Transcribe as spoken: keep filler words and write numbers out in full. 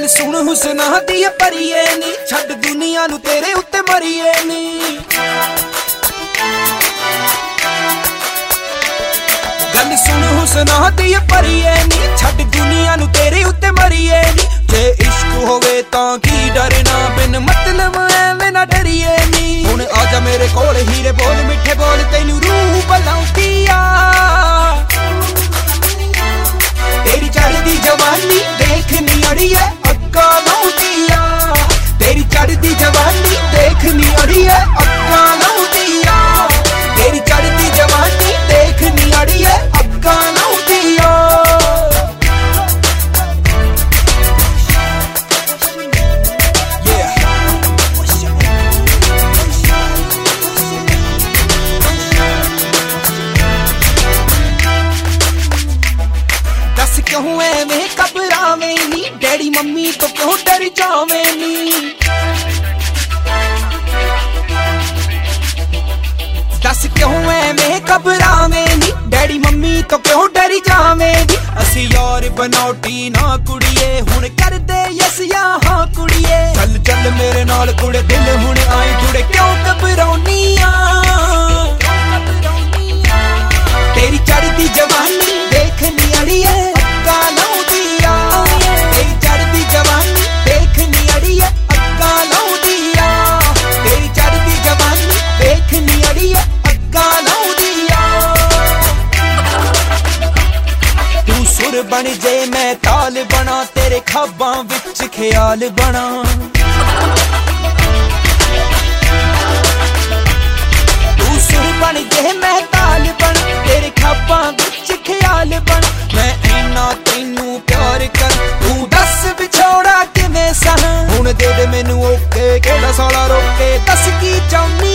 गल सुन हुसना दी परिए नी छड़ दुनिया नू तेरे उत्ते मरिए नी गल सुन हुसना दी परिए नी छड़ दुनिया नू तेरे उत्ते मरिए नी जे इश्क होवे तां की डरना बिन मतलब एवें ना डरिए नी हुण आजा मेरे कोल हीरे बोल मिठे बोल तैनू रूह बुलाउंदी आ तेरी चढ़दी जवानी देखनी अड़िए अक्का लाउंदी आ तेरी चढ़दी जवानी देखनी अड़िए अक्का लाउंदी आ तेरी चढ़दी जवानी देखनी अड़िए अक्का लाउंदी आ क्यों एवें घबरावें नी डैडी मम्मी तो क्यों डर जावें नी दस क्यों एवें घबरावें नी डैडी मम्मी तो क्यों डर जावें नी असी यार बनौटी ना कुड़िए हुण कर दे यस या हां कुड़िए चल चल मेरे नाल कुड़े दिल हुण आए जुड़े क्यों घबराउनी आ तेरी चढ़दी जवानी देखनी अड़िए बन जे मैं ताल बना तेरे ख्वाबां विच ख्याल बना तू सुर बन जे मैं ताल बना तेरे ख्वाबां विच ख्याल बना मैं इन्ना तैनू प्यार कर तू दस विछोड़ा किवें सहां हुण दे दे मैनू ओके केड़ा साला रोके दस की चाहुंदी